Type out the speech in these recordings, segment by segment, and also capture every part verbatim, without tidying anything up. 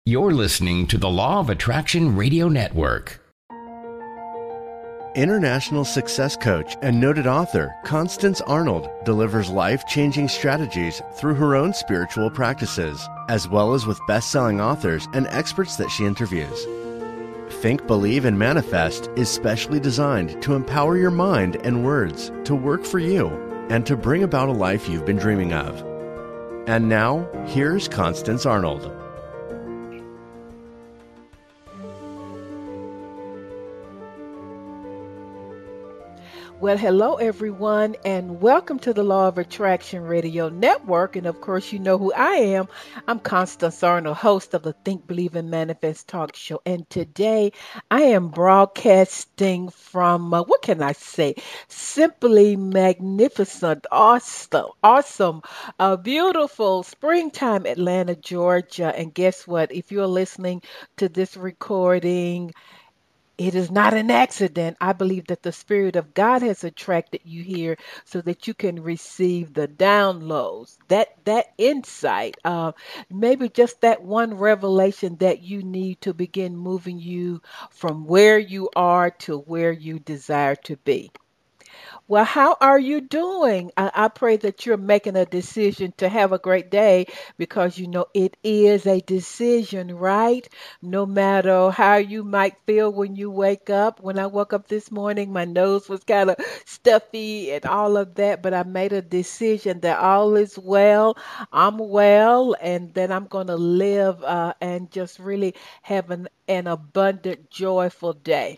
You're listening to the Law of Attraction Radio Network. International success coach and noted author Constance Arnold delivers life-changing strategies through her own spiritual practices, as well as with best-selling authors and experts that she interviews. Think, Believe, and Manifest is specially designed to empower your mind and words to work for you and to bring about a life you've been dreaming of. And now, here's Constance Arnold. Well, hello, everyone, and welcome to the Law of Attraction Radio Network. And of course, you know who I am. I'm Constance Arnold, host of the Think, Believe, and Manifest talk show. And today I am broadcasting from, uh, what can I say? Simply magnificent, awesome, awesome, uh, beautiful springtime Atlanta, Georgia. And guess what? If you're listening to this recording, it is not an accident. I believe that the Spirit of God has attracted you here so that you can receive the downloads, that that insight, uh, maybe just that one revelation that you need to begin moving you from where you are to where you desire to be. Well, how are you doing? I, I pray that you're making a decision to have a great day because you know it is a decision, right? No matter how you might feel when you wake up. When I woke up this morning, my nose was kind of stuffy and all of that, but I made a decision that all is well. I'm well, and that I'm going to live uh, and just really have an, an abundant, joyful day.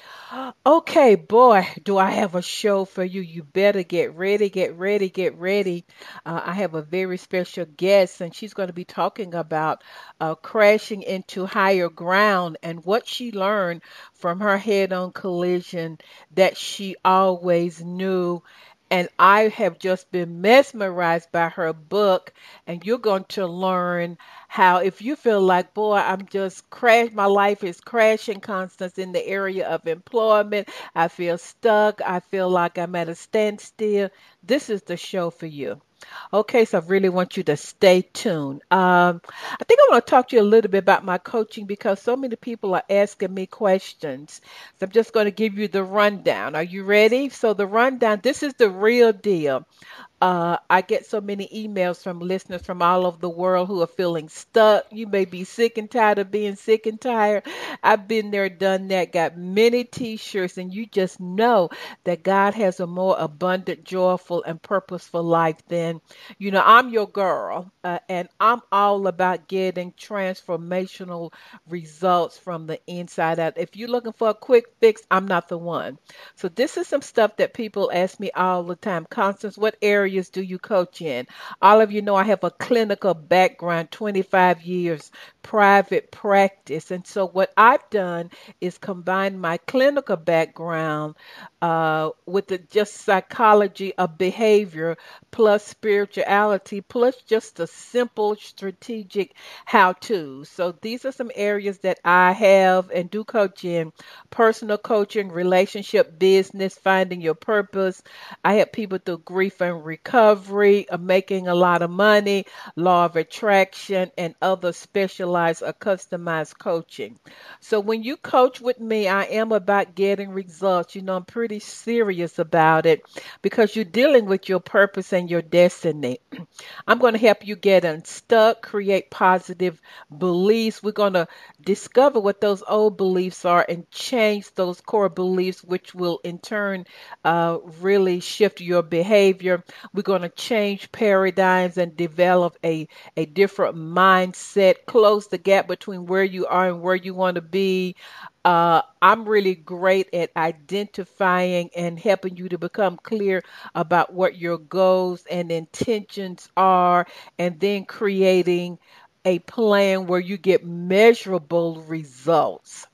Okay, boy, do I have a show for you. You better get ready, get ready, get ready. Uh, I have a very special guest, and she's going to be talking about uh, crashing into higher ground and what she learned from her head-on collision that she always knew. And I have just been mesmerized by her book, and you're going to learn how if you feel like, boy, I'm just crash, my life is crashing, Constance, in the area of employment. I feel stuck. I feel like I'm at a standstill. This is the show for you. Okay, so I really want you to stay tuned. Um, I think I want to talk to you a little bit about my coaching because so many people are asking me questions. So I'm just going to give you the rundown. Are you ready? So the rundown, this is the real deal. Uh, I get so many emails from listeners from all over the world who are feeling stuck. You may be sick and tired of being sick and tired. I've been there, done that, got many t-shirts, and you just know that God has a more abundant, joyful, and purposeful life than, you know, I'm your girl, uh, and I'm all about getting transformational results from the inside out. If you're looking for a quick fix, I'm not the one. So this is some stuff that people ask me all the time. Constance, what areas do you coach in? All of you know I have a clinical background, twenty-five years private practice. And so what I've done is combine my clinical background uh, with the just psychology of behavior plus spirituality plus just a simple strategic how-to. So these are some areas that I have and do coach in: personal coaching, relationship, business, finding your purpose. I help people through grief and recovery, uh, making a lot of money, law of attraction, and other specialized or customized coaching. So when you coach with me, I am about getting results. You know, I'm pretty serious about it because you're dealing with your purpose and your destiny. I'm going to help you get unstuck, create positive beliefs. We're going to discover what those old beliefs are and change those core beliefs, which will in turn uh, really shift your behavior. We're going to change paradigms and develop a, a different mindset, close the gap between where you are and where you want to be. Uh, I'm really great at identifying and helping you to become clear about what your goals and intentions are, and then creating a plan where you get measurable results.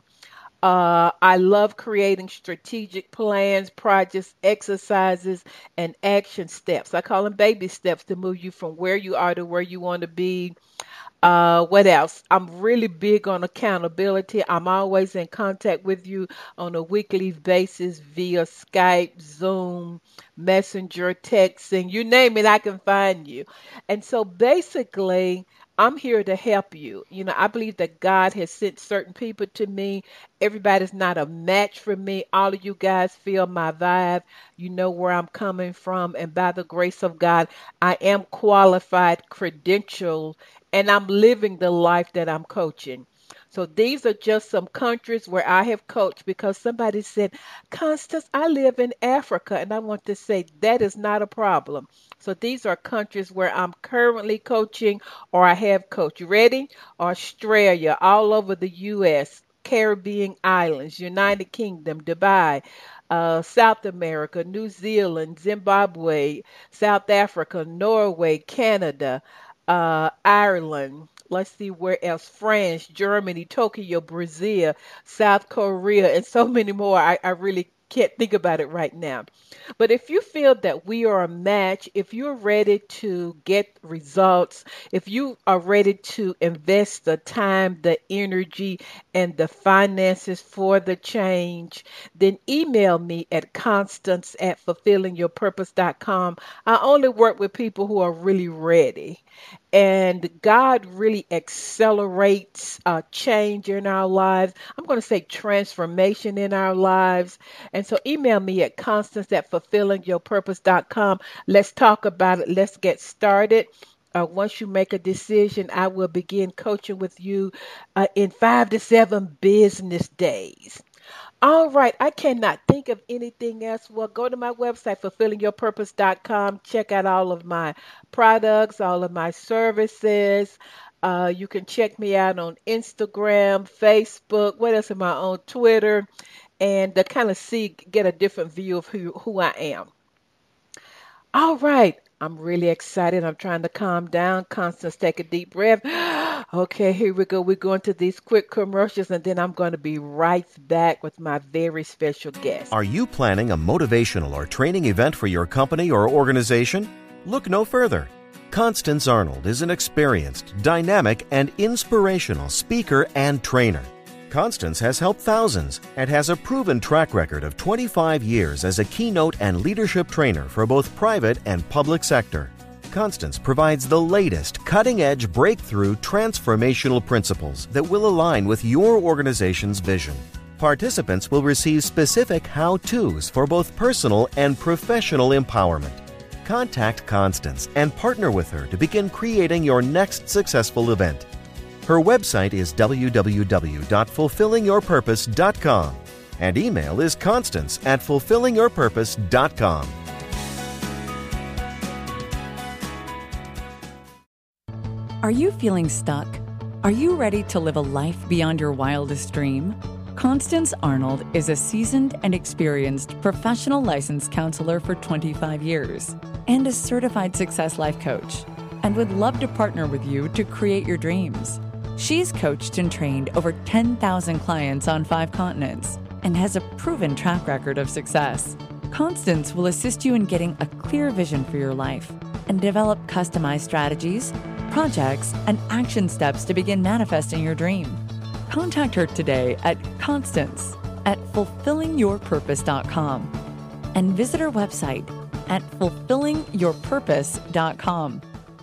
Uh, I love creating strategic plans, projects, exercises, and action steps. I call them baby steps to move you from where you are to where you want to be. Uh, what else? I'm really big on accountability. I'm always in contact with you on a weekly basis via Skype, Zoom, Messenger, texting, you name it, I can find you. And so basically, I'm here to help you. You know, I believe that God has sent certain people to me. Everybody's not a match for me. All of you guys feel my vibe. You know where I'm coming from. And by the grace of God, I am qualified, credentialed, and I'm living the life that I'm coaching. So these are just some countries where I have coached because somebody said, Constance, I live in Africa. And I want to say that is not a problem. So these are countries where I'm currently coaching or I have coached. You ready? Australia, all over the U S, Caribbean islands, United Kingdom, Dubai, uh, South America, New Zealand, Zimbabwe, South Africa, Norway, Canada, uh, Ireland. Let's see where else. France, Germany, Tokyo, Brazil, South Korea, and so many more. I, I really can't think about it right now. But if you feel that we are a match, if you're ready to get results, if you are ready to invest the time, the energy, and the finances for the change, then email me at constance at fulfilling your purpose dot com. I only work with people who are really ready. And God really accelerates uh, change in our lives. I'm going to say transformation in our lives. And so email me at constance at fulfilling your purpose dot com. Let's talk about it. Let's get started. Uh, once you make a decision, I will begin coaching with you uh, in five to seven business days. All right, I cannot think of anything else. Well, go to my website, fulfilling your purpose dot com. Check out all of my products, all of my services. Uh, you can check me out on Instagram, Facebook. What else am I on? Twitter, and to kind of see, get a different view of who, who I am. All right. I'm really excited. I'm trying to calm down. Constance, take a deep breath. Okay, here we go. We're going to these quick commercials, and then I'm going to be right back with my very special guest. Are you planning a motivational or training event for your company or organization? Look no further. Constance Arnold is an experienced, dynamic, and inspirational speaker and trainer. Constance has helped thousands and has a proven track record of twenty-five years as a keynote and leadership trainer for both private and public sector. Constance provides the latest cutting-edge breakthrough transformational principles that will align with your organization's vision. Participants will receive specific how-tos for both personal and professional empowerment. Contact Constance and partner with her to begin creating your next successful event. Her website is w w w dot fulfilling your purpose dot com and email is constance at fulfilling your purpose dot com. Are you feeling stuck? Are you ready to live a life beyond your wildest dream? Constance Arnold is a seasoned and experienced professional licensed counselor for twenty-five years and a certified success life coach, and would love to partner with you to create your dreams. She's coached and trained over ten thousand clients on five continents and has a proven track record of success. Constance will assist you in getting a clear vision for your life and develop customized strategies, projects, and action steps to begin manifesting your dream. Contact her today at constance at fulfilling your purpose dot com and visit her website at fulfilling your purpose dot com.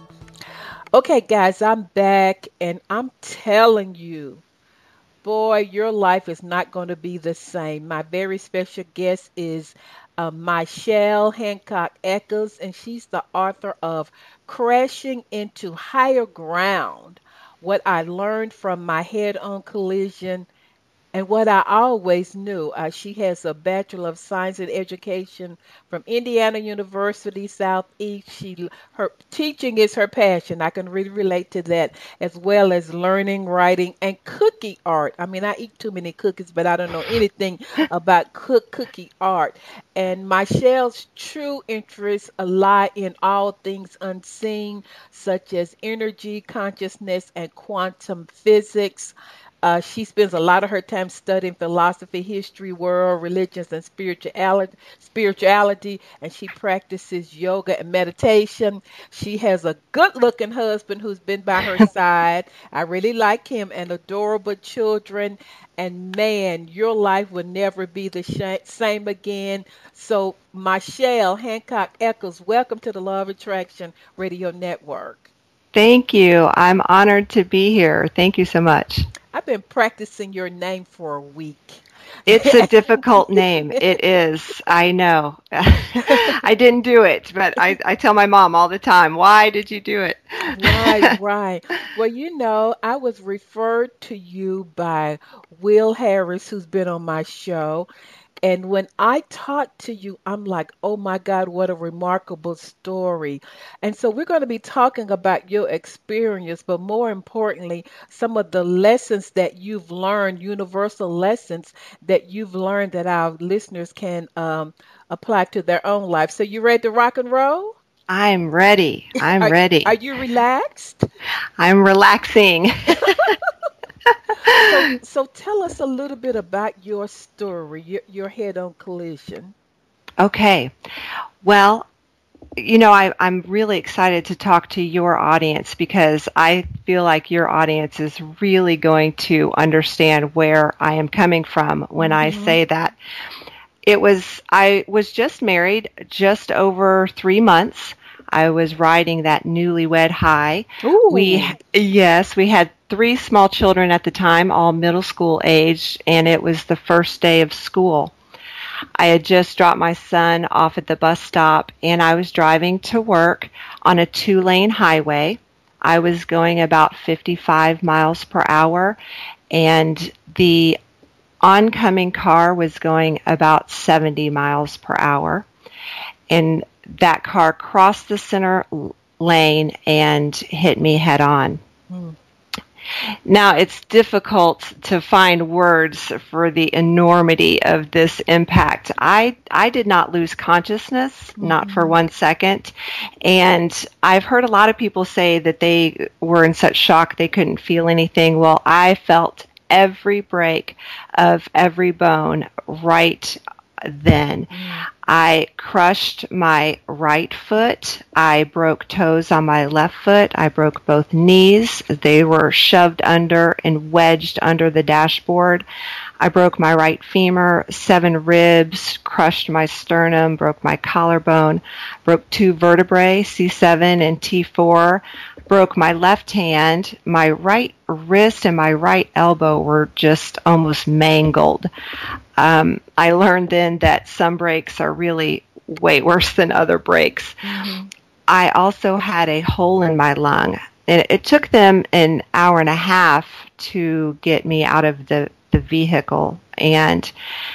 Okay, guys, I'm back, and I'm telling you, boy, your life is not going to be the same. My very special guest is uh, Michelle Hancock Eccles, and she's the author of Crashing into Higher Ground, What I Learned from My Head-On Collision and What I Always Knew. Uh, she has a Bachelor of Science in Education from Indiana University Southeast. She her teaching is her passion. I can really relate to that, as well as learning, writing, and cookie art. I mean, I eat too many cookies, but I don't know anything about cook cookie art. And Michelle's true interests lie in all things unseen, such as energy, consciousness, and quantum physics. Uh, she spends a lot of her time studying philosophy, history, world, religions, and spirituality, spirituality, and she practices yoga and meditation. She has a good-looking husband who's been by her side. I really like him, and adorable children. And man, your life will never be the sh- same again. So, Michelle Hancock Eccles, welcome to the Law of Attraction Radio Network. Thank you. I'm honored to be here. Thank you so much. I've been practicing your name for a week. It's a difficult name. It is. I know. I didn't do it, but I, I tell my mom all the time, why did you do it? Right, right. Well, you know, I was referred to you by Will Harris, who's been on my show. And when I talked to you, I'm like, oh my God, what a remarkable story. And so we're going to be talking about your experience, but more importantly, some of the lessons that you've learned, universal lessons that you've learned that our listeners can um, apply to their own life. So you ready to rock and roll? I'm ready. I'm Are, ready. are you relaxed? I'm relaxing. So, so tell us a little bit about your story, your, your head-on collision. Okay. Well, you know, I, I'm really excited to talk to your audience because I feel like your audience is really going to understand where I am coming from when I Mm-hmm. say that. It was, I was just married just over three months. I was riding that newlywed high. Ooh. We, yes, we had three small children at the time, all middle school age, and it was the first day of school. I had just dropped my son off at the bus stop, and I was driving to work on a two-lane highway. I was going about fifty-five miles per hour, and the oncoming car was going about seventy miles per hour. And that car crossed the center lane and hit me head on. Hmm. Now, it's difficult to find words for the enormity of this impact. I, I did not lose consciousness, mm-hmm. not for one second. And I've heard a lot of people say that they were in such shock they couldn't feel anything. Well, I felt every break of every bone right then. Mm. I crushed my right foot. I broke toes on my left foot. I broke both knees. They were shoved under and wedged under the dashboard. I broke my right femur, seven ribs, crushed my sternum, broke my collarbone, broke two vertebrae, C seven and T four, broke my left hand. My right wrist and my right elbow were just almost mangled. Um, I learned then that some breaks are really way worse than other breaks. Mm-hmm. I also had a hole in my lung. It, it took them an hour and a half to get me out of the, the vehicle. And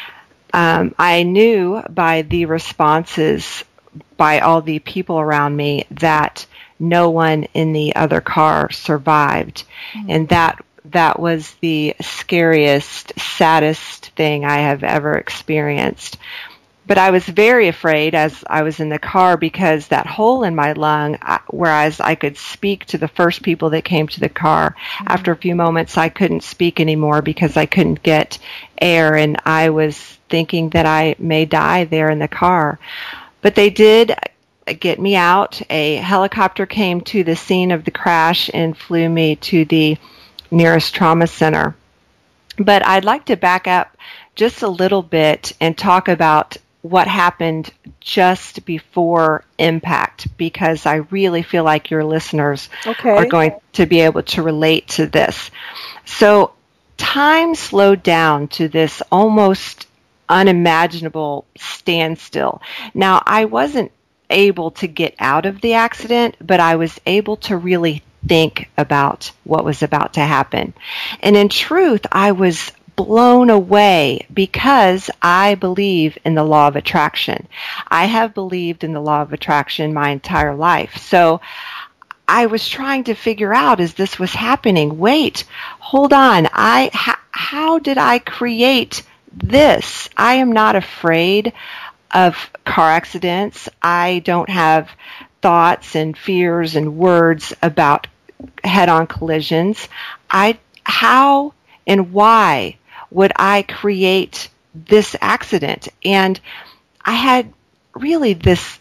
um, I knew by the responses by all the people around me that no one in the other car survived. Mm-hmm. And that that was the scariest, saddest thing I have ever experienced. But I was very afraid as I was in the car because that hole in my lung, whereas I could speak to the first people that came to the car, mm-hmm. after a few moments I couldn't speak anymore because I couldn't get air, and I was thinking that I may die there in the car. But they did get me out. A helicopter came to the scene of the crash and flew me to the nearest trauma center. But I'd like to back up just a little bit and talk about what happened just before impact, because I really feel like your listeners okay. are going to be able to relate to this. So time slowed down to this almost unimaginable standstill. Now, I wasn't able to get out of the accident, but I was able to really think about what was about to happen. And in truth, I was blown away because I believe in the law of attraction. I have believed in the law of attraction my entire life. So I was trying to figure out as this was happening, wait, hold on, I how, how did I create this? I am not afraid of car accidents. I don't have thoughts and fears and words about head-on collisions. I how and why would I create this accident? And I had really this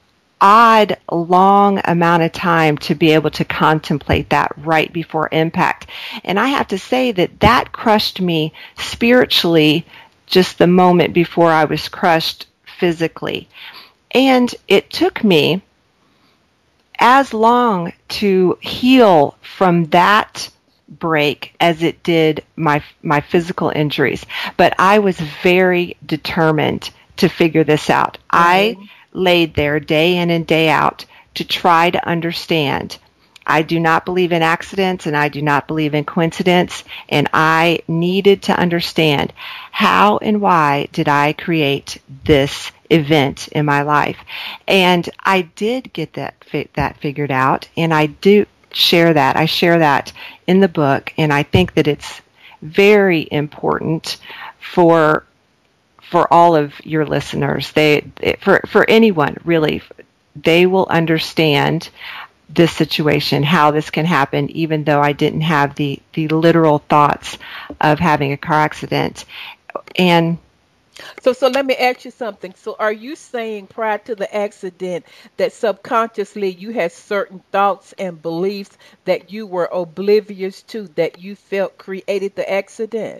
odd, long amount of time to be able to contemplate that right before impact. And I have to say that that crushed me spiritually just the moment before I was crushed physically. And it took me as long to heal from that break as it did my my physical injuries. But I was very determined to figure this out. Mm-hmm. I laid there day in and day out to try to understand. I do not believe in accidents, and I do not believe in coincidence, and I needed to understand how and why did I create this event in my life. And I did get that fi- that figured out, and I do share that. I share that in the book, and I think that it's very important for for all of your listeners. They for for anyone really, they will understand this situation, how this can happen, even though I didn't have the, the literal thoughts of having a car accident. And so, so let me ask you something. So are you saying prior to the accident that subconsciously you had certain thoughts and beliefs that you were oblivious to, that you felt created the accident?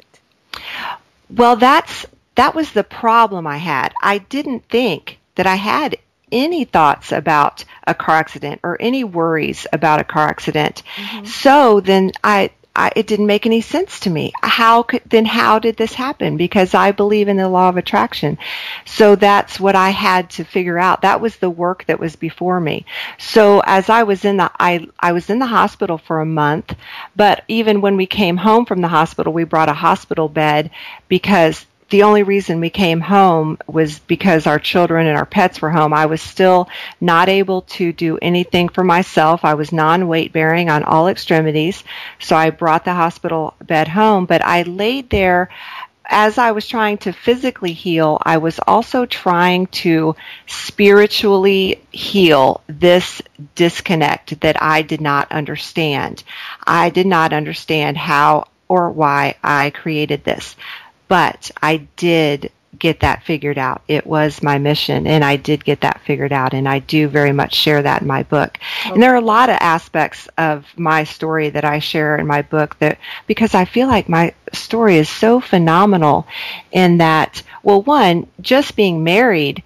Well, that's that was the problem I had. I didn't think that I had any thoughts about a car accident or any worries about a car accident. Mm-hmm. So then I, I, it didn't make any sense to me. How could, then how did this happen? Because I believe in the law of attraction. So that's what I had to figure out. That was the work that was before me. So as I was in the, I, I was in the hospital for a month, but even when we came home from the hospital, we brought a hospital bed because the only reason we came home was because our children and our pets were home. I was still not able to do anything for myself. I was non-weight bearing on all extremities. So I brought the hospital bed home, but I laid there. As I was trying to physically heal, I was also trying to spiritually heal this disconnect that I did not understand. I did not understand how or why I created this. But I did get that figured out. It was my mission, and I did get that figured out, and I do very much share that in my book. Okay. And there are a lot of aspects of my story that I share in my book, that because I feel like my story is so phenomenal in that, well, one, just being married,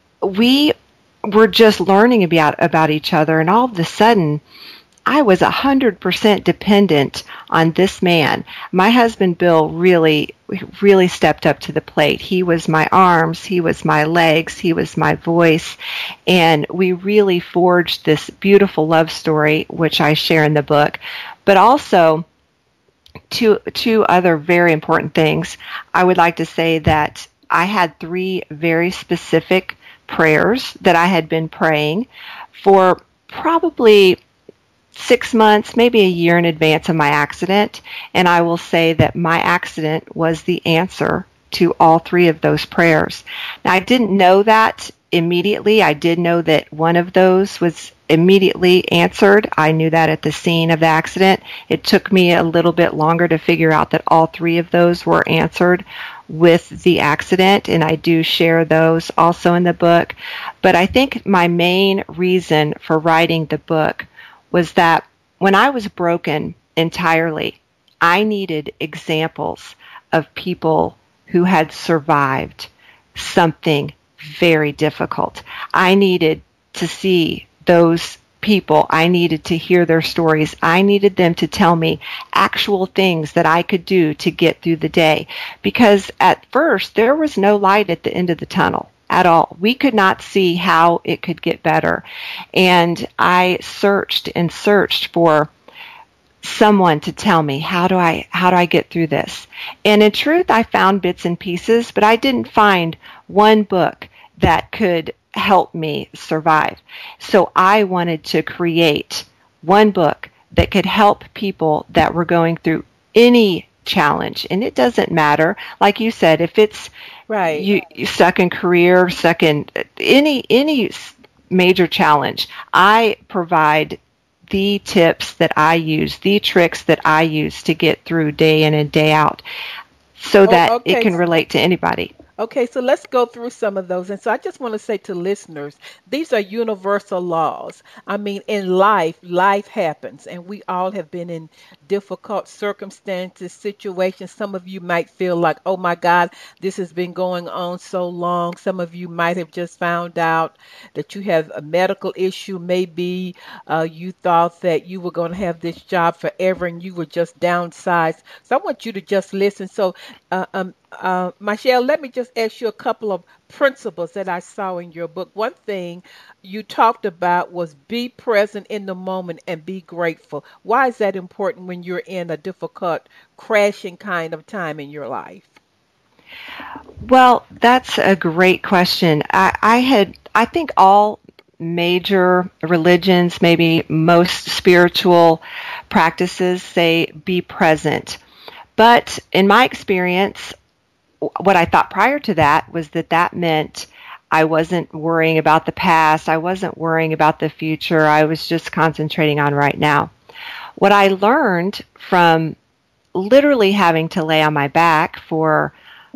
we were just learning about, about each other, and all of a sudden, I was one hundred percent dependent on this man. My husband, Bill, really, really stepped up to the plate. He was my arms, he was my legs, he was my voice, and we really forged this beautiful love story, which I share in the book. But also, two, two other very important things. I would like to say that I had three very specific prayers that I had been praying for probably six months, maybe a year in advance of my accident. And I will say that my accident was the answer to all three of those prayers. Now, I didn't know that immediately. I did know that one of those was immediately answered. I knew that at the scene of the accident. It took me a little bit longer to figure out that all three of those were answered with the accident, and I do share those also in the book. But I think my main reason for writing the book was that when I was broken entirely, I needed examples of people who had survived something very difficult. I needed to see those people. I needed to hear their stories. I needed them to tell me actual things that I could do to get through the day. Because at first, there was no light at the end of the tunnel at all. We could not see how it could get better. And I searched and searched for someone to tell me, how do I how do I get through this? And in truth, I found bits and pieces, but I didn't find one book that could help me survive. So I wanted to create one book that could help people that were going through any challenge. And it doesn't matter, like you said, if it's right, you, you stuck in career, stuck in any any major challenge, I provide the tips that I use, the tricks that I use to get through day in and day out, so that oh, okay. it can relate to anybody. Okay, so let's go through some of those. And so I just want to say to listeners, these are universal laws. I mean, in life, life happens, and we all have been in difficult circumstances, situations. Some of you might feel like, oh my God, this has been going on so long. Some of you might have just found out that you have a medical issue. Maybe uh, you thought that you were going to have this job forever and you were just downsized. So I want you to just listen. So, uh, um, uh, Michelle, let me just ask you a couple of principles that I saw in your book. One thing you talked about was be present in the moment and be grateful. Why is that important when you're in a difficult, crashing kind of time in your life? Well, that's a great question. I, I had, I think all major religions, maybe most spiritual practices say be present. But in my experience, what I thought prior to that was that that meant I wasn't worrying about the past. I wasn't worrying about the future. I was just concentrating on right now. What I learned from literally having to lay on my back for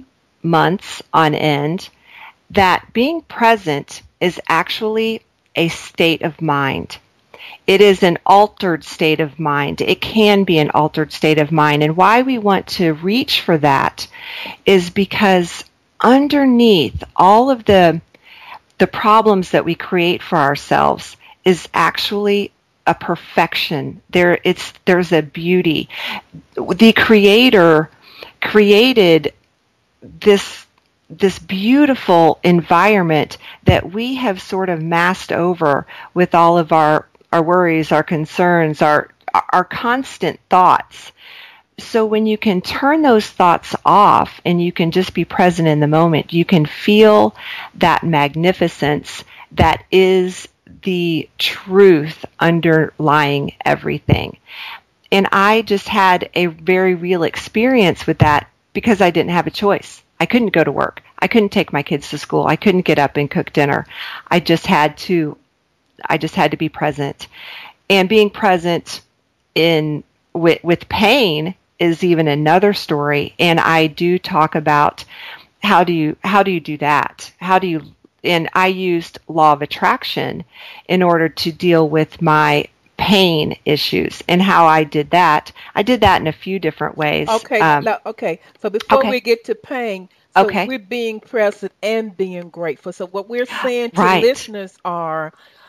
months on end, that being present is actually a state of mind. It is an altered state of mind. It can be an altered state of mind. And why we want to reach for that is because underneath all of the the problems that we create for ourselves is actually a perfection. There it's there's a beauty. The Creator created this this beautiful environment that we have sort of masked over with all of our our worries, our concerns, our our constant thoughts. So when you can turn those thoughts off and you can just be present in the moment, you can feel that magnificence that is the truth underlying everything. And I just had a very real experience with that because I didn't have a choice. I couldn't go to work. I couldn't take my kids to school. I couldn't get up and cook dinner. I just had to I just had to be present. And being present in with, with pain is even another story. And I do talk about how do you how do you do that? How do you and I used law of attraction in order to deal with my pain issues. And how I did that, I did that in a few different ways. Okay, Um, now, okay. So before okay. we get to pain, so Okay. we're being present and being grateful. So what we're saying to Right. listeners are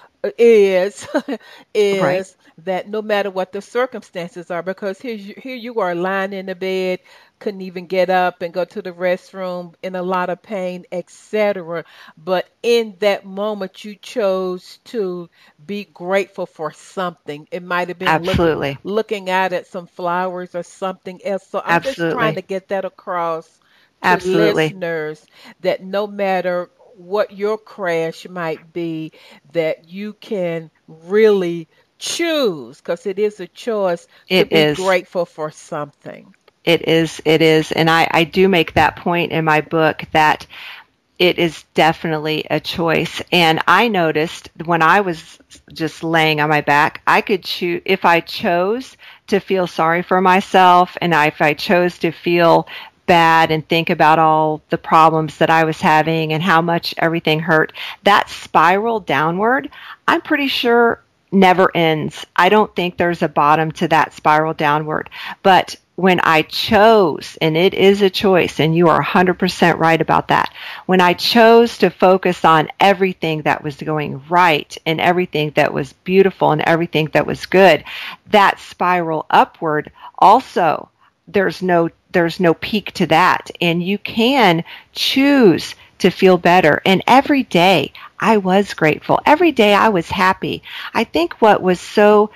is is Right. that no matter what the circumstances are, because here you, here you are lying in the bed, couldn't even get up and go to the restroom, in a lot of pain, et cetera. But in that moment, you chose to be grateful for something. It might have been looking Absolutely. looking out at some flowers or something else. So I'm just trying to Absolutely. get that across to Absolutely. listeners that no matter what your crash might be, that you can really choose, because it is a choice, to It be is. grateful for something. It is. It is. And I, I do make that point in my book that it is definitely a choice. And I noticed when I was just laying on my back, I could choose, if I chose to feel sorry for myself and I, if I chose to feel bad and think about all the problems that I was having and how much everything hurt, that spiral downward, I'm pretty sure never ends. I don't think there's a bottom to that spiral downward. But when I chose, and it is a choice, and you are one hundred percent right about that, when I chose to focus on everything that was going right and everything that was beautiful and everything that was good, that spiral upward also, there's no there's no peak to that. And you can choose to feel better. And every day I was grateful. Every day I was happy. I think what was so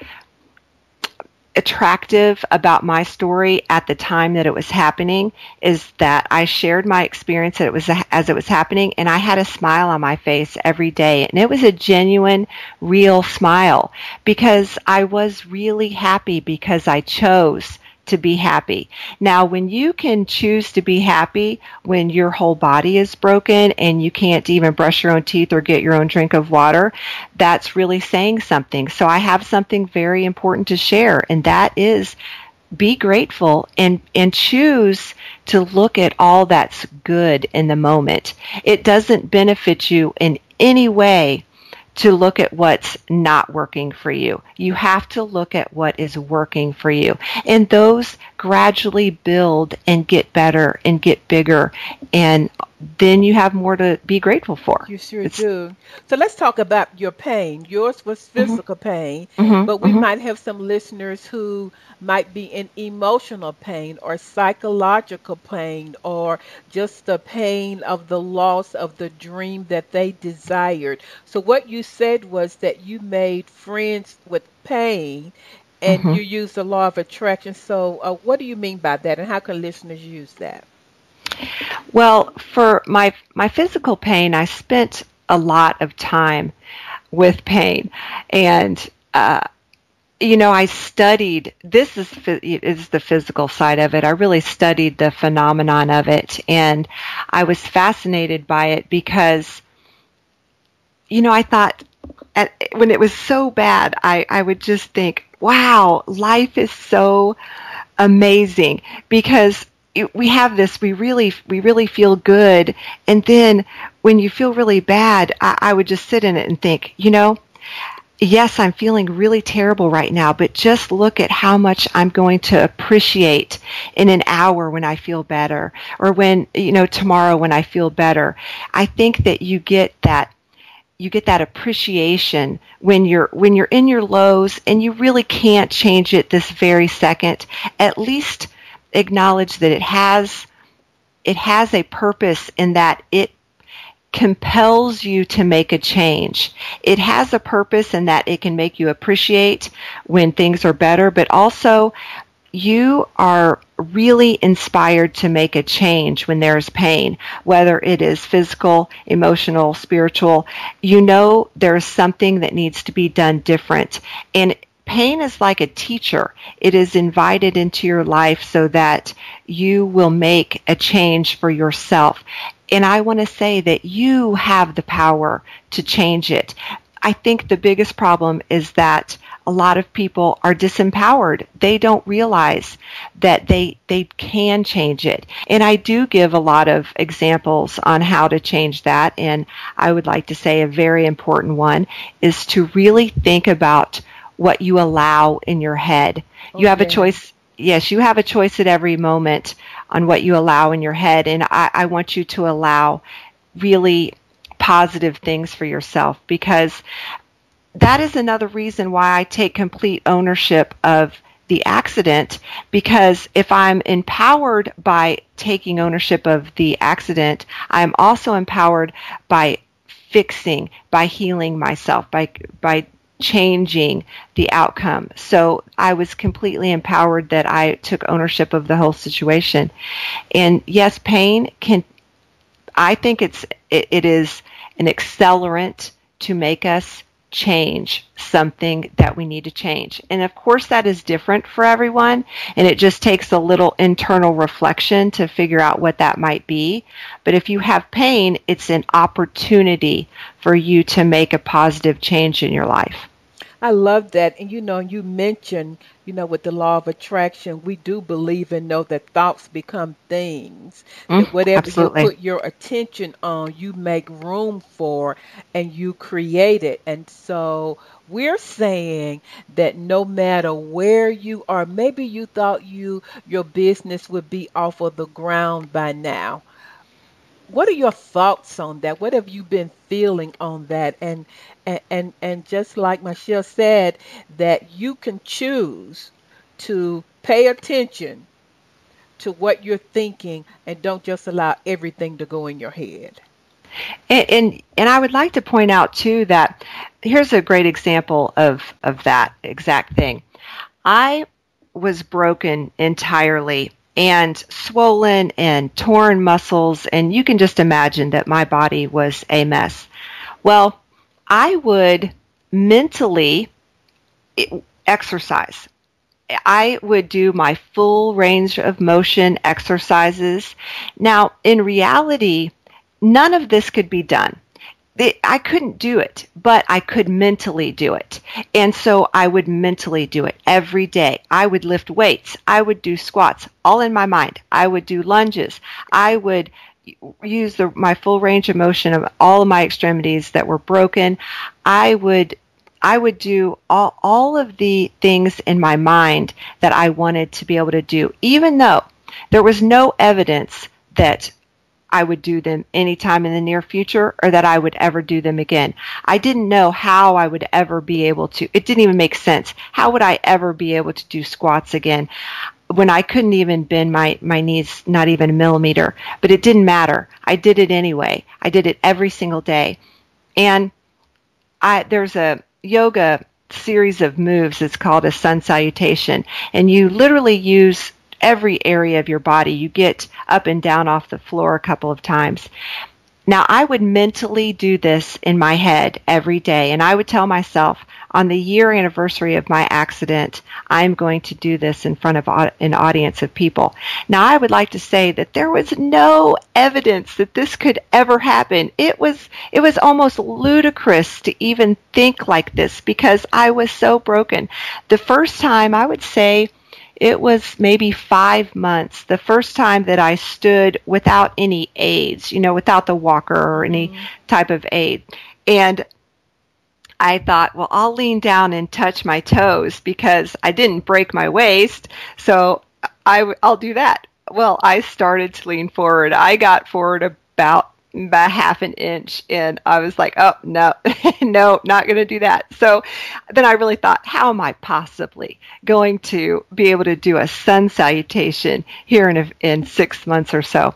attractive about my story at the time that it was happening is that I shared my experience that it was as it was happening, and I had a smile on my face every day, and it was a genuine, real smile because I was really happy because I chose to be happy. Now, when you can choose to be happy when your whole body is broken and you can't even brush your own teeth or get your own drink of water, that's really saying something. So I have something very important to share, and that is be grateful and, and choose to look at all that's good in the moment. It doesn't benefit you in any way to look at what's not working for you. You have to look at what is working for you. And those gradually build and get better and get bigger. And then you have more to be grateful for. You sure It's- do. So let's talk about your pain. Yours was physical pain, Mhm, but we mhm. might have some listeners who might be in emotional pain or psychological pain or just the pain of the loss of the dream that they desired. So what you said was that you made friends with pain and Mhm. you used the law of attraction. So uh, what do you mean by that, and how can listeners use that? Well, for my my physical pain, I spent a lot of time with pain, and uh, you know, I studied. This is phy- is the physical side of it. I really studied the phenomenon of it, and I was fascinated by it because, you know, I thought at, when it was so bad, I I would just think, wow, life is so amazing because it- we have this, we really, we really feel good. And then when you feel really bad, I, I would just sit in it and think, you know, yes, I'm feeling really terrible right now, but just look at how much I'm going to appreciate in an hour when I feel better, or when, you know, tomorrow when I feel better. I think that you get that you get that appreciation when you're when you're in your lows and you really can't change it this very second. At least acknowledge that it has it has a purpose in that it compels you to make a change. It has a purpose in that it can make you appreciate when things are better, but also you are really inspired to make a change when there's pain, whether it is physical, emotional, spiritual. You know there's something that needs to be done different. And pain is like a teacher. It is invited into your life so that you will make a change for yourself. And I want to say that you have the power to change it. I think the biggest problem is that a lot of people are disempowered. They don't realize that they they can change it. And I do give a lot of examples on how to change that. And I would like to say a very important one is to really think about what you allow in your head. You have a Okay. choice. Yes, you have a choice at every moment on what you allow in your head. And I, I want you to allow really positive things for yourself, because that is another reason why I take complete ownership of the accident, because if I'm empowered by taking ownership of the accident, I'm also empowered by fixing, by healing myself, by by changing the outcome. So I was completely empowered that I took ownership of the whole situation. And yes, pain can, I think it's it, it is an accelerant to make us change something that we need to change. And of course that is different for everyone, and it just takes a little internal reflection to figure out what that might be. But if you have pain, it's an opportunity for you to make a positive change in your life. I love that. And you know, you mentioned, you know, with the law of attraction, we do believe and know that thoughts become things. Mm, That whatever you absolutely. put your attention on, you make room for and you create it. And so we're saying that no matter where you are, maybe you thought you your business would be off of the ground by now. What are your thoughts on that? What have you been feeling on that? And and and, and just like Michelle said, that you can choose to pay attention to what you're thinking and don't just allow everything to go in your head. And, and and I would like to point out too that here's a great example of of that exact thing. I was broken entirely and swollen and torn muscles, and you can just imagine that my body was a mess. Well, I would mentally e- exercise. I would do my full range of motion exercises. Now, in reality, none of this could be done. It- I couldn't do it, but I could mentally do it. And so I would mentally do it every day. I would lift weights. I would do squats, all in my mind. I would do lunges. I would, use the, my full range of motion of all of my extremities that were broken. I would I would do all, all of the things in my mind that I wanted to be able to do, even though there was no evidence that I would do them anytime in the near future or that I would ever do them again. I didn't know how I would ever be able to. It didn't even make sense. How would I ever be able to do squats again when I couldn't even bend my, my knees, not even a millimeter? But it didn't matter. I did it anyway. I did it every single day. And I there's a yoga series of moves. It's called a sun salutation. And you literally use every area of your body. You get up and down off the floor a couple of times. Now, I would mentally do this in my head every day, and I would tell myself, on the year anniversary of my accident, I'm going to do this in front of an audience of people. Now, I would like to say that there was no evidence that this could ever happen. It was it was almost ludicrous to even think like this because I was so broken. The first time, I would say, it was maybe five months, the first time that I stood without any aids, you know, without the walker or any mm-hmm. type of aid. And I thought, well, I'll lean down and touch my toes because I didn't break my waist, so I, I'll do that. Well, I started to lean forward. I got forward about about half an inch, and I was like, oh, no, no, not going to do that. So then I really thought, how am I possibly going to be able to do a sun salutation here in, a, in six months or so?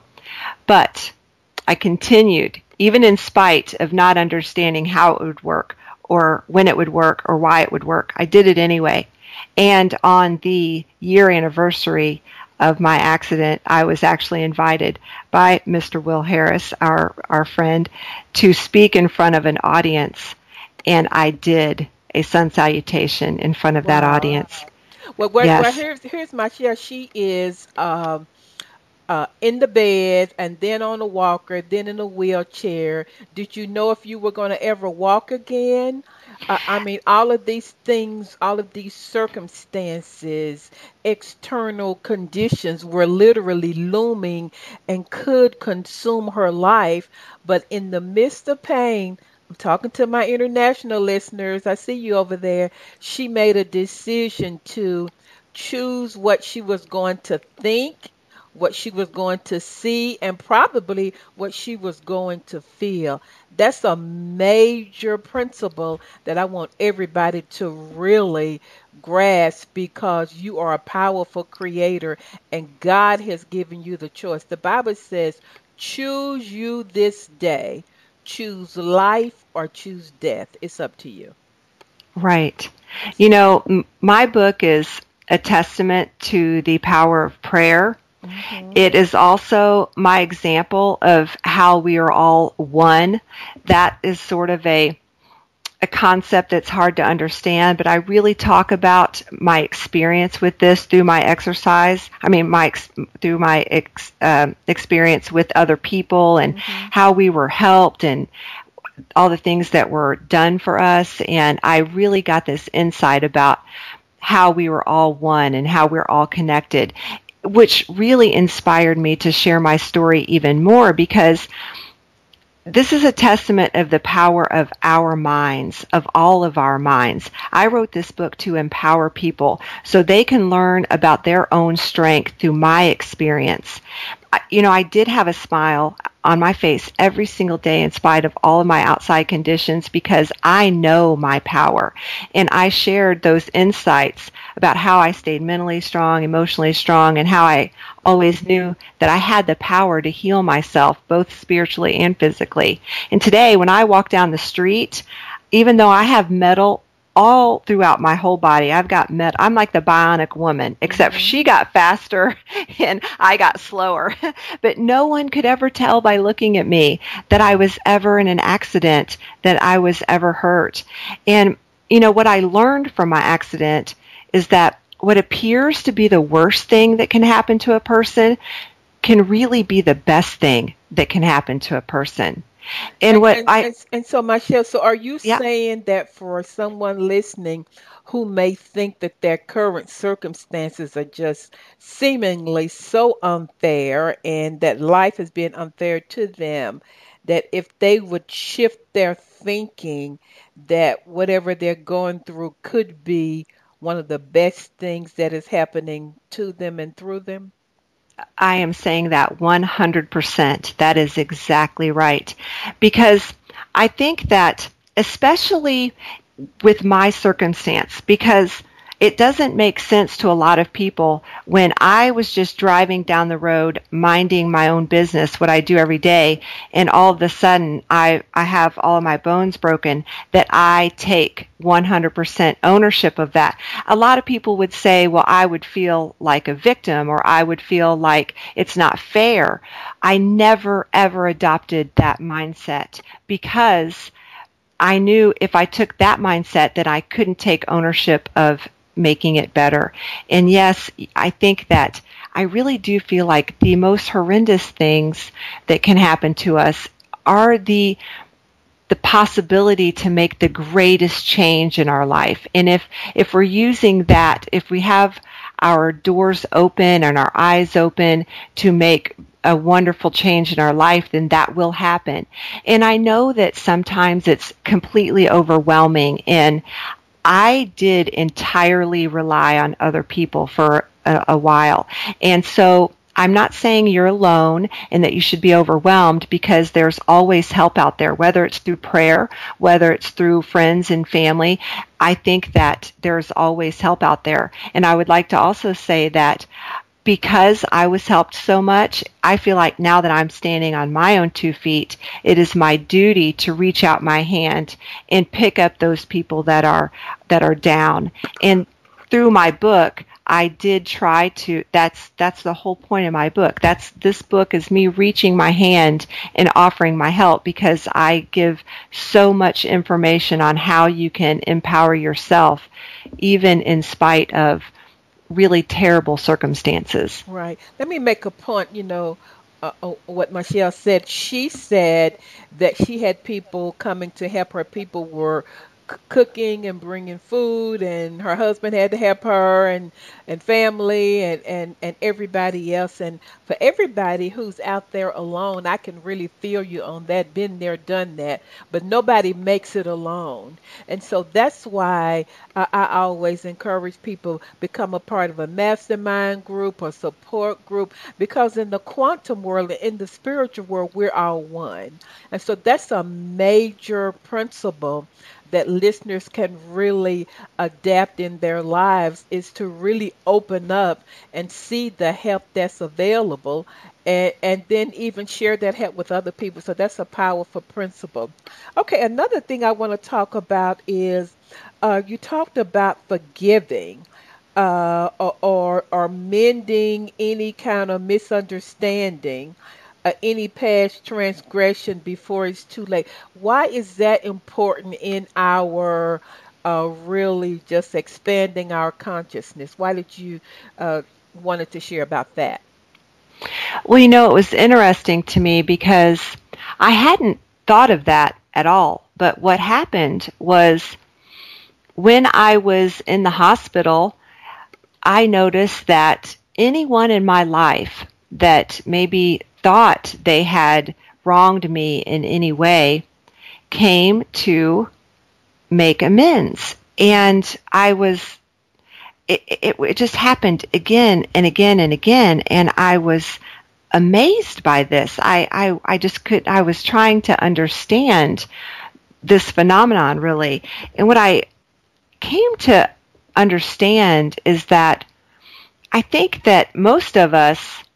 But I continued, even in spite of not understanding how it would work or when it would work or why it would work. I did it anyway. And on the year anniversary of my accident, I was actually invited by Mister Will Harris, our, our friend, to speak in front of an audience, and I did a sun salutation in front of wow. that audience. Well, well, yes. well here's, here's my share. She is um, uh, in the bed, and then on a walker, then in a wheelchair. Did you know if you were going to ever walk again? Uh, I mean, all of these things, all of these circumstances, external conditions were literally looming and could consume her life. But in the midst of pain, I'm talking to my international listeners, I see you over there, she made a decision to choose what she was going to think, what she was going to see, and probably what she was going to feel. That's a major principle that I want everybody to really grasp, because you are a powerful creator and God has given you the choice. The Bible says, choose you this day, choose life or choose death. It's up to you. Right. You know, m- my book is a testament to the power of prayer. Mm-hmm. It is also my example of how we are all one. That is sort of a a concept that's hard to understand, but I really talk about my experience with this through my exercise. I mean, my ex- through my ex- uh, experience with other people and mm-hmm. how we were helped and all the things that were done for us. And I really got this insight about how we were all one and how we're all connected, which really inspired me to share my story even more, because this is a testament of the power of our minds, of all of our minds. I wrote this book to empower people so they can learn about their own strength through my experience. You know, I did have a smile on my face every single day in spite of all of my outside conditions, because I know my power. And I shared those insights about how I stayed mentally strong, emotionally strong, and how I always knew that I had the power to heal myself, both spiritually and physically. And today, when I walk down the street, even though I have metal all throughout my whole body, I've got met. I'm like the bionic woman, except mm-hmm. she got faster and I got slower. But no one could ever tell by looking at me that I was ever in an accident, that I was ever hurt. And, you know, what I learned from my accident is that what appears to be the worst thing that can happen to a person can really be the best thing that can happen to a person. And And, what and, I, and, and so, Michelle, so are you yeah, saying that for someone listening who may think that their current circumstances are just seemingly so unfair and that life has been unfair to them, that if they would shift their thinking, that whatever they're going through could be one of the best things that is happening to them and through them? I am saying that one hundred percent. That is exactly right. Because I think that, especially with my circumstance, because it doesn't make sense to a lot of people when I was just driving down the road, minding my own business, what I do every day, and all of a sudden I, I have all of my bones broken, that I take one hundred percent ownership of that. A lot of people would say, well, I would feel like a victim, or I would feel like it's not fair. I never, ever adopted that mindset, because I knew if I took that mindset that I couldn't take ownership of making it better. And yes, I think that I really do feel like the most horrendous things that can happen to us are the the possibility to make the greatest change in our life. And if if we're using that, if we have our doors open and our eyes open to make a wonderful change in our life, then that will happen. And I know that sometimes it's completely overwhelming, and I did entirely rely on other people for a, a while. And so I'm not saying you're alone and that you should be overwhelmed, because there's always help out there, whether it's through prayer, whether it's through friends and family. I think that there's always help out there. And I would like to also say that because I was helped so much, I feel like now that I'm standing on my own two feet, it is my duty to reach out my hand and pick up those people that are that are down. And through my book, I did try to, that's that's the whole point of my book. That's this book is me reaching my hand and offering my help, because I give so much information on how you can empower yourself even in spite of really terrible circumstances. Right. Let me make a point, you know, uh, uh, what Michelle said. She said that she had people coming to help her. People were c- cooking and bringing food, and her husband had to help her, and, and family, and, and, and everybody else. And for everybody who's out there alone, I can really feel you on that, been there, done that. But nobody makes it alone. And so that's why I, I always encourage people become a part of a mastermind group or support group, because in the quantum world, in the spiritual world, we're all one. And so that's a major principle that listeners can really adapt in their lives, is to really open up and see the help that's available, and, and then even share that help with other people. So that's a powerful principle. Okay, another thing I want to talk about is uh, you talked about forgiving uh, or, or, or mending any kind of misunderstanding, uh, any past transgression before it's too late. Why is that important in our uh, really just expanding our consciousness? Why did you uh, wanted to share about that? Well, you know, it was interesting to me because I hadn't thought of that at all. But what happened was, when I was in the hospital, I noticed that anyone in my life that maybe thought they had wronged me in any way came to make amends. And I was, it, it, it just happened again and again and again. And I was amazed by this. I, I, I just could, I was trying to understand this phenomenon, really. And what I came to understand is that I think that most of us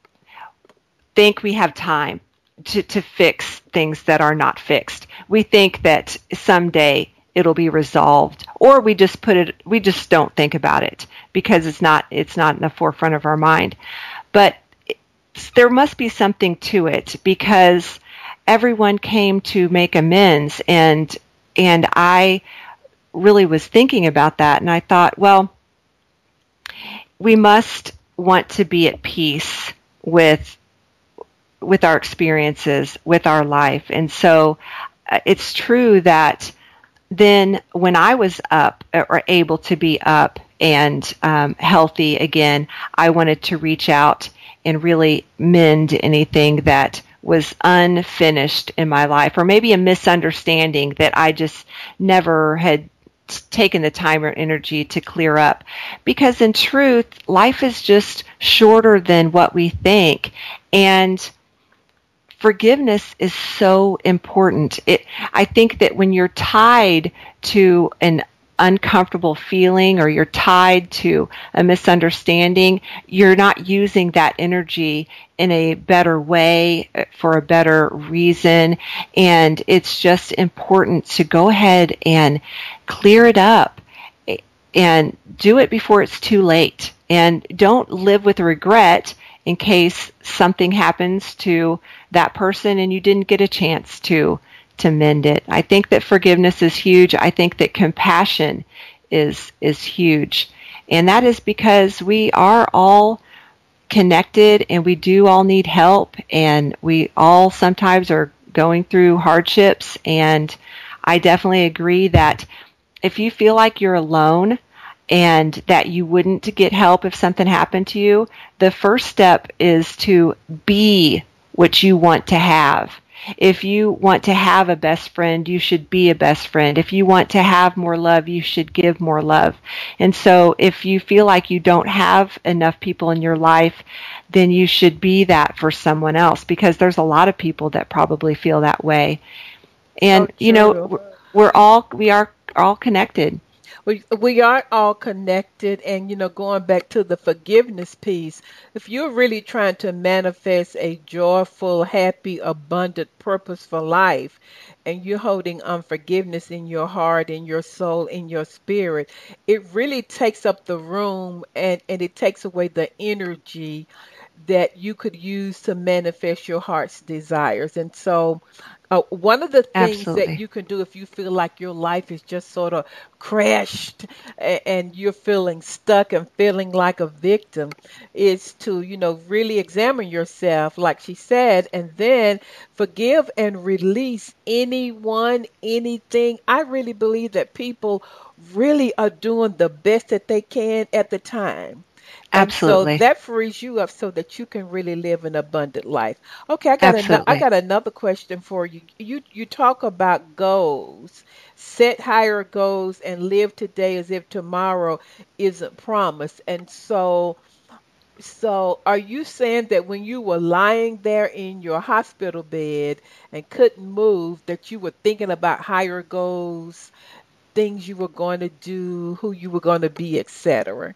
think we have time to, to fix things that are not fixed. We think that someday it'll be resolved, or we just put it, we just don't think about it because it's not, it's not in the forefront of our mind. But there must be something to it, because everyone came to make amends, and and I really was thinking about that, and I thought, well, we must want to be at peace with with our experiences, with our life. And so uh, it's true that then when I was up or able to be up and um, healthy again, I wanted to reach out and really mend anything that was unfinished in my life, or maybe a misunderstanding that I just never had taken the time or energy to clear up. Because in truth, life is just shorter than what we think. And forgiveness is so important. It, I think that when you're tied to an uncomfortable feeling or you're tied to a misunderstanding, you're not using that energy in a better way for a better reason. And it's just important to go ahead and clear it up and do it before it's too late. And don't live with regret in case something happens to that person and you didn't get a chance to to mend it. I think that forgiveness is huge. I think that compassion is is huge. And that is because we are all connected and we do all need help, and we all sometimes are going through hardships. And I definitely agree that if you feel like you're alone and that you wouldn't get help if something happened to you, the first step is to be what you want to have. If you want to have a best friend, you should be a best friend. If you want to have more love, you should give more love. And so if you feel like you don't have enough people in your life, then you should be that for someone else, because there's a lot of people that probably feel that way. And, So you know, true. we're we're all, we are all connected. We, we are all connected, and you know, going back to the forgiveness piece, if you're really trying to manifest a joyful, happy, abundant, purposeful life, and you're holding unforgiveness in your heart, in your soul, in your spirit, it really takes up the room, and, and it takes away the energy that you could use to manifest your heart's desires. And so, uh, one of the things that Absolutely. you can do if you feel like your life is just sort of crashed, a- and you're feeling stuck and feeling like a victim, is to, you know, really examine yourself, like she said, and then forgive and release anyone, anything. I really believe that people really are doing the best that they can at the time. And so Absolutely. that frees you up so that you can really live an abundant life. Okay, I got another I Absolutely. got another question for you. You you talk about goals. Set higher goals and live today as if tomorrow isn't promised. And so so are you saying that when you were lying there in your hospital bed and couldn't move, that you were thinking about higher goals, things you were going to do, who you were going to be, et cetera?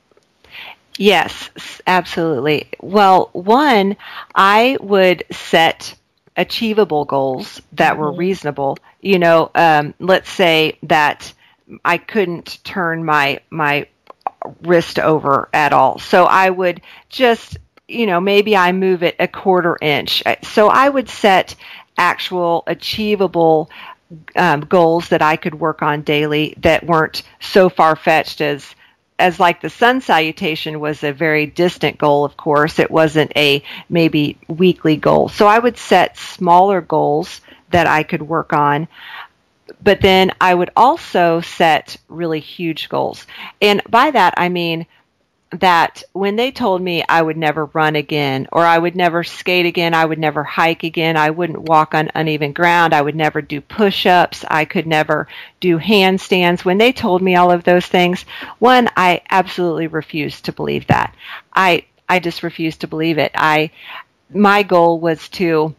Yes, s- absolutely. Well, one, I would set achievable goals that were Mm-hmm. reasonable. You know, um, let's say that I couldn't turn my my wrist over at all, so I would just, you know, maybe I move it a quarter inch. Uh, So I would set actual achievable um, goals that I could work on daily that weren't so far fetched as as like the sun salutation was a very distant goal. Of course, it wasn't a maybe weekly goal. So I would set smaller goals that I could work on, but then I would also set really huge goals. And by that, I mean that when they told me I would never run again, or I would never skate again, I would never hike again, I wouldn't walk on uneven ground, I would never do push-ups, I could never do handstands. When they told me all of those things, one, I absolutely refused to believe that. I I just refused to believe it. I my goal was to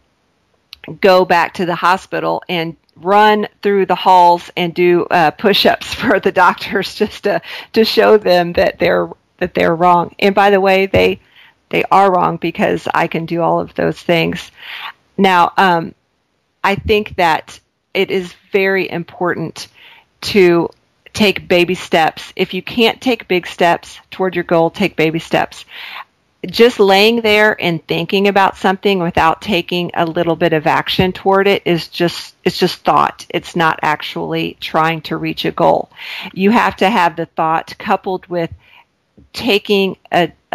go back to the hospital and run through the halls and do uh, push-ups for the doctors, just to to show them that they're that they're wrong. And by the way, they they are wrong, because I can do all of those things. Now, um, I think that it is very important to take baby steps. If you can't take big steps toward your goal, take baby steps. Just laying there and thinking about something without taking a little bit of action toward it is just, it's just thought. It's not actually trying to reach a goal. You have to have the thought coupled with taking a, a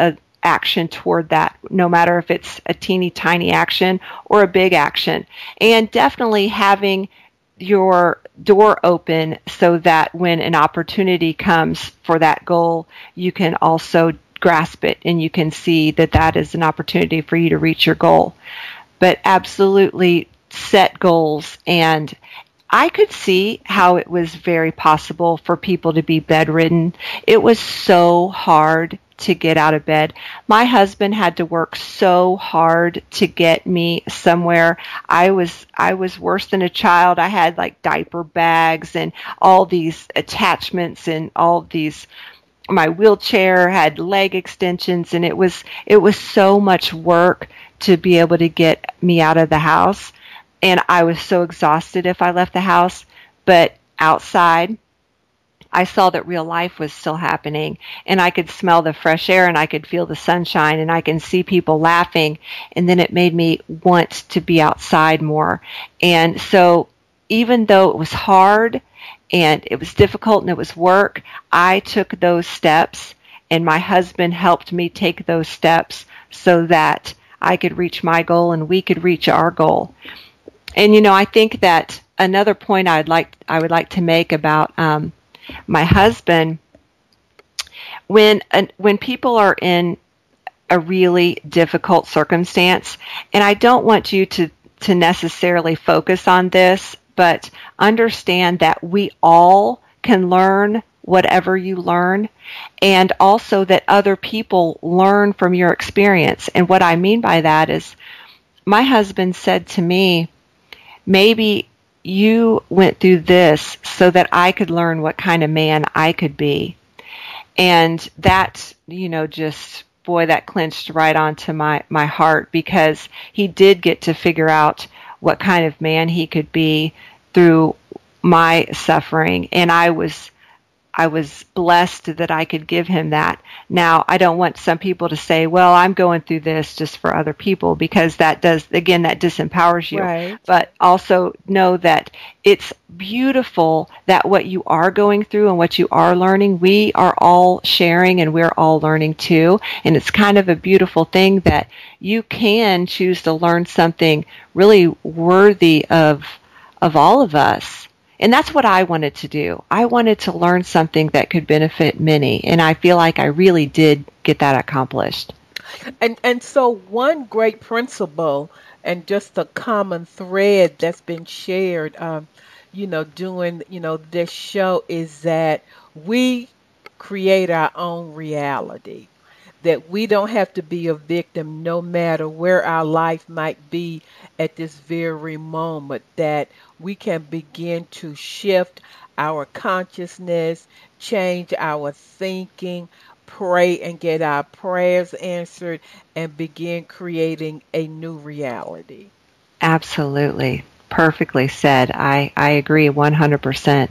action toward that, no matter if it's a teeny tiny action or a big action. And definitely having your door open so that when an opportunity comes for that goal, you can also grasp it and you can see that that is an opportunity for you to reach your goal. But absolutely set goals. And I could see how it was very possible for people to be bedridden. It was so hard to get out of bed. My husband had to work so hard to get me somewhere. I was I was worse than a child. I had like diaper bags and all these attachments and all these, my wheelchair had leg extensions, and it was it was so much work to be able to get me out of the house. And I was so exhausted if I left the house. But outside, I saw that real life was still happening, and I could smell the fresh air, and I could feel the sunshine, and I can see people laughing, and then it made me want to be outside more. And so even though it was hard and it was difficult and it was work, I took those steps, and my husband helped me take those steps so that I could reach my goal and we could reach our goal. And, you know, I think that another point I'd like I would like to make about um, my husband, when uh, when people are in a really difficult circumstance, and I don't want you to, to necessarily focus on this, but understand that we all can learn whatever you learn, and also that other people learn from your experience. And what I mean by that is, my husband said to me, maybe you went through this so that I could learn what kind of man I could be. And that, you know, just, boy, that clinched right onto my, my heart, because he did get to figure out what kind of man he could be through my suffering. And I was I was blessed that I could give him that. Now, I don't want some people to say, well, I'm going through this just for other people, because that does, again, that disempowers you. Right. But also know that it's beautiful that what you are going through and what you are learning, we are all sharing and we're all learning too. And it's kind of a beautiful thing that you can choose to learn something really worthy of of all of us. And that's what I wanted to do. I wanted to learn something that could benefit many, and I feel like I really did get that accomplished. And and so one great principle and just a common thread that's been shared, um, you know, doing, you know, this show is that we create our own reality. That we don't have to be a victim no matter where our life might be at this very moment, that we can begin to shift our consciousness, change our thinking, pray and get our prayers answered, and begin creating a new reality. Absolutely. Perfectly said. I, I agree one hundred percent.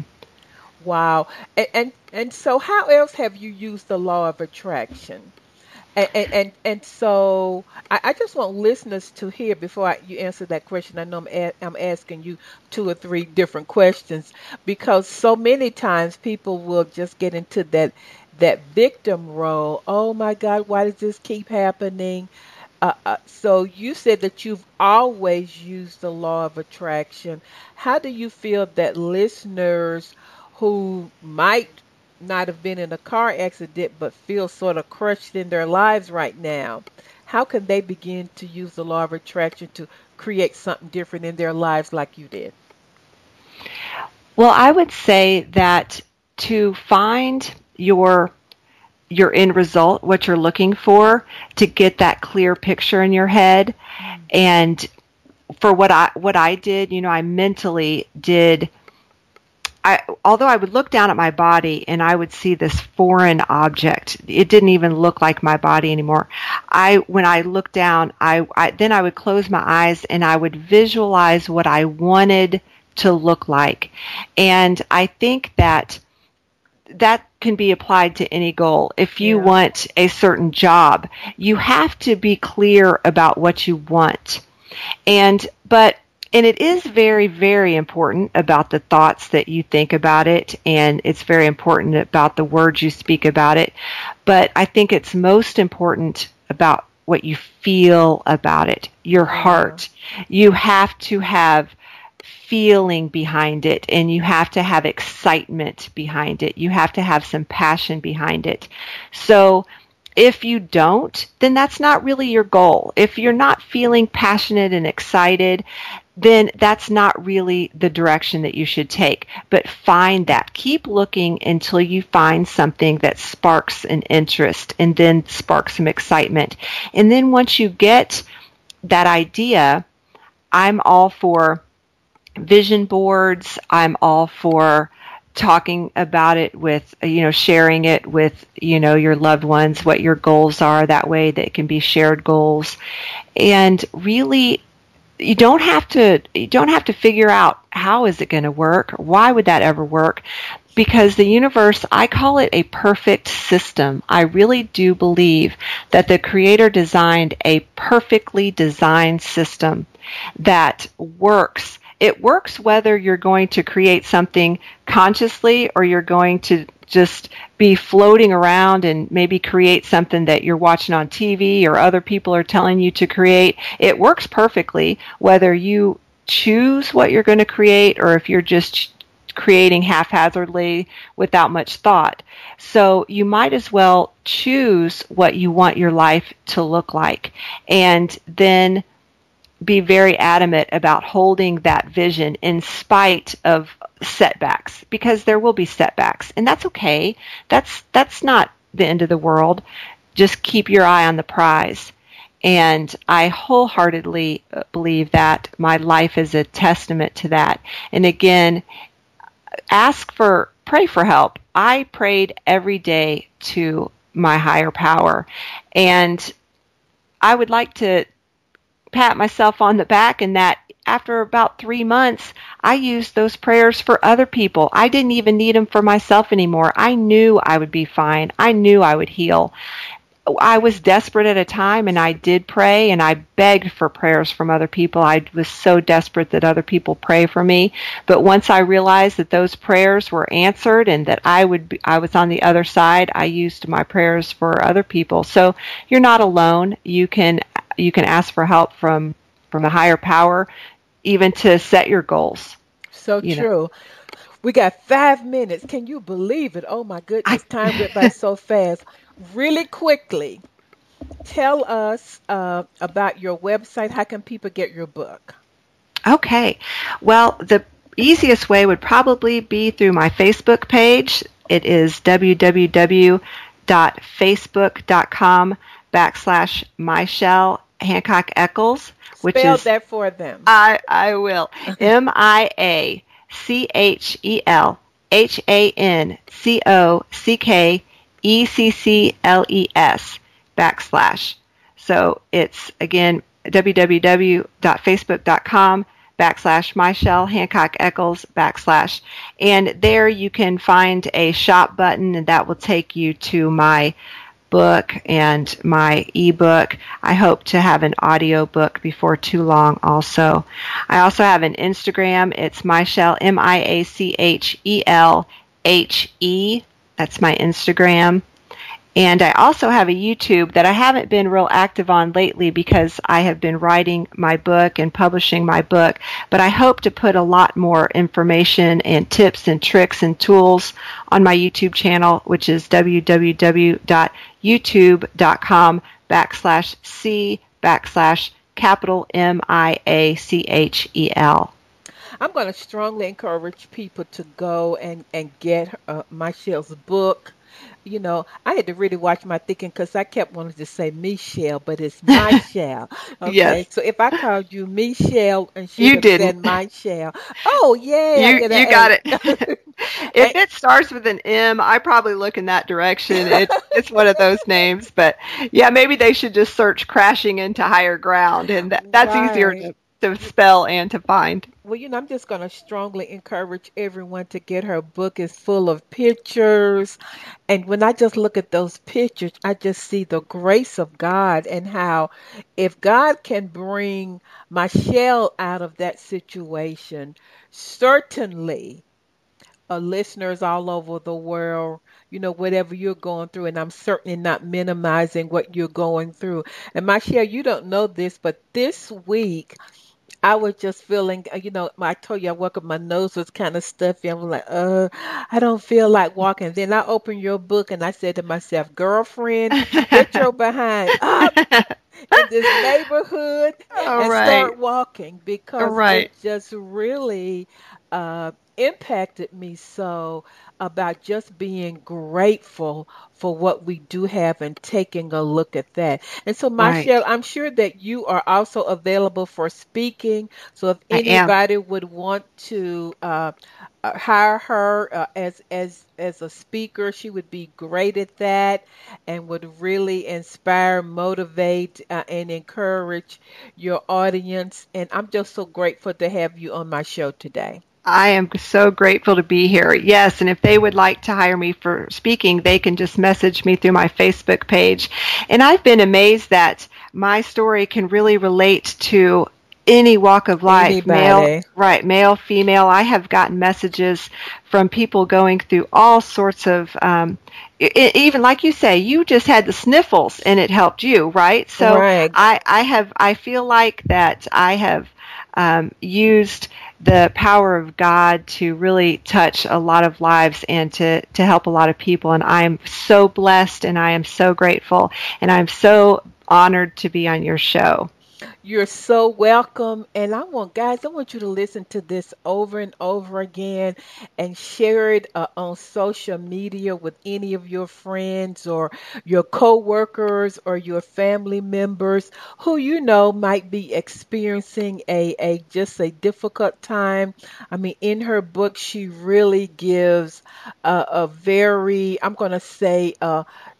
Wow. And, and, and so how else have you used the law of attraction? And, and and and so I, I just want listeners to hear, before I, you answer that question. I know I'm, a, I'm asking you two or three different questions, because so many times people will just get into that that victim role. Oh my God, why does this keep happening? Uh, uh, so you said that you've always used the law of attraction. How do you feel that listeners who might not have been in a car accident but feel sort of crushed in their lives right now, how can they begin to use the law of attraction to create something different in their lives like you did? Well, I would say that to find your your end result, what you're looking for, to get that clear picture in your head, and for what I what I did, you know, I mentally did. I, although I would look down at my body and I would see this foreign object, it didn't even look like my body anymore. I, when I looked down, I, I then I would close my eyes and I would visualize what I wanted to look like. And I think that that can be applied to any goal. If you yeah. want a certain job, you have to be clear about what you want. And, but And it is very, very important about the thoughts that you think about it, and it's very important about the words you speak about it. But I think it's most important about what you feel about it, your heart. You have to have feeling behind it, and you have to have excitement behind it. You have to have some passion behind it. So if you don't, then that's not really your goal. If you're not feeling passionate and excited, then that's not really the direction that you should take. But find that. Keep looking until you find something that sparks an interest and then sparks some excitement. And then once you get that idea, I'm all for vision boards. I'm all for talking about it with, you know, sharing it with, you know, your loved ones, what your goals are. That way that it can be shared goals. And really, you don't have to, you don't have to figure out how is it going to work? Why would that ever work? Because the universe, I call it a perfect system. I really do believe that the Creator designed a perfectly designed system that works. It works whether you're going to create something consciously or you're going to just be floating around and maybe create something that you're watching on T V or other people are telling you to create. It works perfectly whether you choose what you're going to create or if you're just creating haphazardly without much thought. So you might as well choose what you want your life to look like, and then be very adamant about holding that vision in spite of setbacks, because there will be setbacks, and that's okay. That's that's not the end of the world. Just keep your eye on the prize. And I wholeheartedly believe that my life is a testament to that. And again, ask for, pray for help. I prayed every day to my higher power, and I would like to pat myself on the back in that after about three months, I used those prayers for other people. I didn't even need them for myself anymore. I knew I would be fine. I knew I would heal. I was desperate at a time, and I did pray, and I begged for prayers from other people. I was so desperate that other people pray for me. But once I realized that those prayers were answered and that I would be, I was on the other side, I used my prayers for other people. So you're not alone. You can you can ask for help from from a higher power, even to set your goals. So you true. know. We got five minutes. Can you believe it? Oh my goodness, time went by so fast. Really quickly, tell us uh, about your website. How can people get your book? Okay. Well, the easiest way would probably be through my Facebook page. It is www.facebook.com backslash Michelle Hancock Eccles, which Spell is that for them. I I will M I A C H E L H A N C O C K E C C L E S backslash. So it's again www.facebook.com backslash Michelle Hancock Eccles backslash, and there you can find a shop button, and that will take you to my book and my ebook. I hope to have an audio book before too long also. I also have an Instagram. It's Michelle, M I A C H E L H E. That's my Instagram. And I also have a YouTube that I haven't been real active on lately because I have been writing my book and publishing my book. But I hope to put a lot more information and tips and tricks and tools on my YouTube channel, which is www.youtube.com backslash C backslash capital M I A C H E L. I'm going to strongly encourage people to go and, and get uh, Michelle's book. You know, I had to really watch my thinking because I kept wanting to say Michelle, but it's Michelle. Okay, Yes. so if I called you Michelle and she You would have didn't. said Michelle, oh yeah, You I get an you got A. it. If it starts with an M, I probably look in that direction. It's it's one of those names, but yeah, maybe they should just search "crashing into higher ground," and that, that's easier Right. to, to spell and to find. Well, you know, I'm just going to strongly encourage everyone to get her book. It's full of pictures. And when I just look at those pictures, I just see the grace of God and how if God can bring Michelle out of that situation, certainly uh, listeners all over the world, you know, whatever you're going through, and I'm certainly not minimizing what you're going through. And Michelle, you don't know this, but this week I was just feeling, uh, you know, I told you I woke up, my nose was kind of stuffy. I was like, uh, I don't feel like walking. Then I opened your book and I said to myself, girlfriend, get your behind up in this neighborhood All and right. start walking, because All right. it just really uh, impacted me so about just being grateful for what we do have and taking a look at that. And so, Right. Michelle, I'm sure that you are also available for speaking. So if I am. anybody would want to uh, uh, hire her uh, as as as a speaker, she would be great at that and would really inspire, motivate, uh, and encourage your audience. And I'm just so grateful to have you on my show today. I am so grateful to be here. Yes, and if they would like to hire me for speaking, they can just message me through my Facebook page. And I've been amazed that my story can really relate to any walk of life, male, Anybody. right, male, female. I have gotten messages from people going through all sorts of, um, e- e- even like you say, you just had the sniffles and it helped you, right? So Right. I, I have, I feel like that I have um, used the power of God to really touch a lot of lives and to, to help a lot of people. And I'm so blessed and I am so grateful and I'm so honored to be on your show. You're so welcome. And I want, guys, I want you to listen to this over and over again and share it uh, on social media with any of your friends or your coworkers or your family members who you know might be experiencing a, a just a difficult time. I mean, in her book, she really gives a, a very, I'm going to say, uh,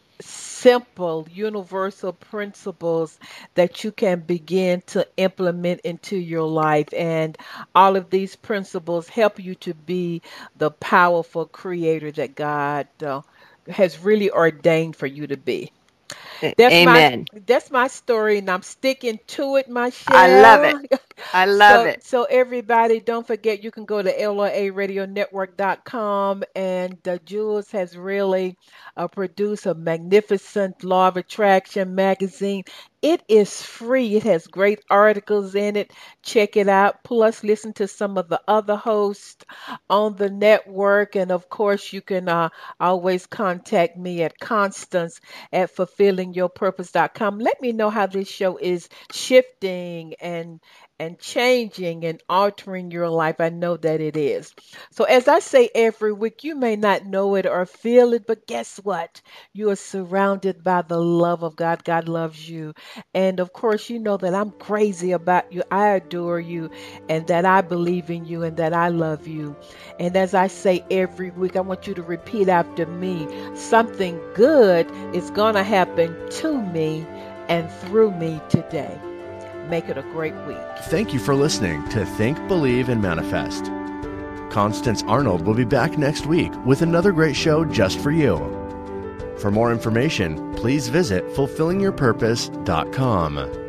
simple, universal principles that you can begin to implement into your life. And all of these principles help you to be the powerful creator that God uh, has really ordained for you to be. That's Amen. my that's my story, and I'm sticking to it, Michelle. I love it. I love So, it. so everybody, don't forget you can go to L R A radio network dot com, and uh, Jules has really uh, produced a magnificent Law of Attraction magazine. It is free. It has great articles in it. Check it out. Plus, listen to some of the other hosts on the network. And of course, you can uh, always contact me at Constance at fulfilling your purpose dot com. Let me know how this show is shifting and and changing and altering your life. I know that it is. So as I say every week, you may not know it or feel it, but guess what? You are surrounded by the love of God. God loves you. And of course, you know that I'm crazy about you. I adore you and that I believe in you and that I love you. And as I say every week, I want you to repeat after me. Something good is going to happen to me and through me today. Make it a great week. Thank you for listening to Think, Believe, and Manifest. Constance Arnold will be back next week with another great show just for you. For more information, please visit fulfilling your purpose dot com.